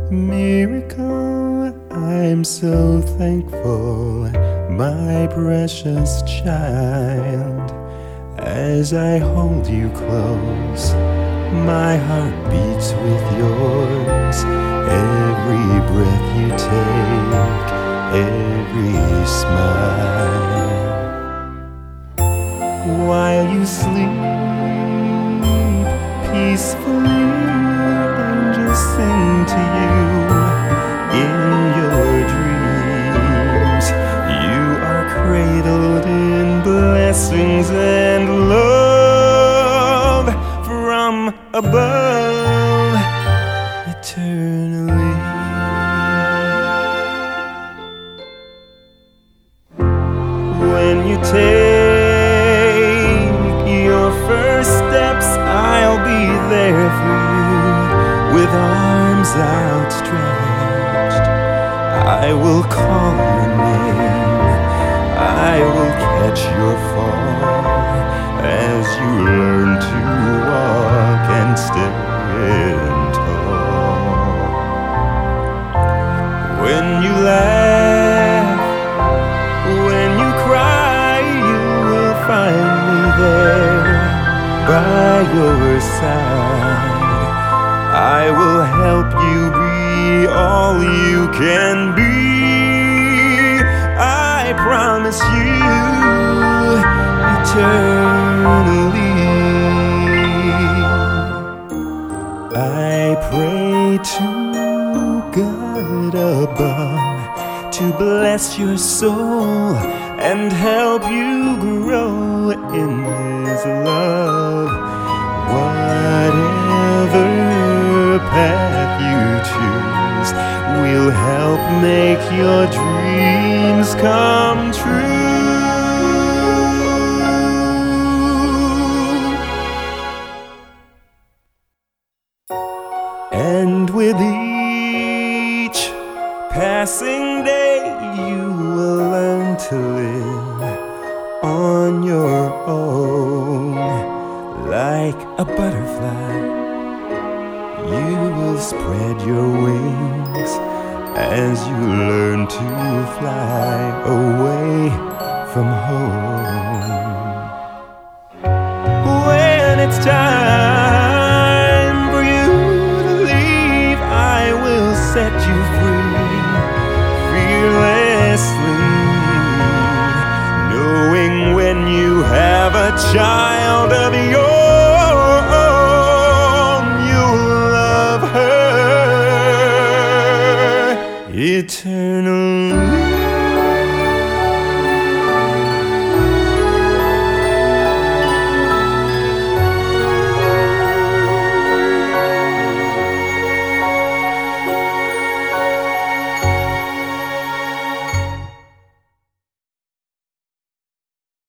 Miracle, I'm so thankful, my precious child. As I hold you close, my heart beats with yours. Every breath you take, every smile. While you sleep peacefully, angels sing to you in your dreams. You are cradled in blessings and love from above eternally. When you take your first steps, I'll be there for you with arms outstretched. I will call your name, I will catch your fall as you learn to walk and stand tall. When you laugh, when you cry, you will find me there by your side. I will help you be all you can be. I promise you eternally. I pray to God above to bless your soul and help you grow in His love. Whatever path you choose will help make your dreams come true. And with each passing day, you will learn to live on your own. Like a butterfly, you will spread your wings as you learn to fly away from home. When it's time for you to leave, I will set you free, fearlessly, knowing when you have a child of your own, you'll love her eternally.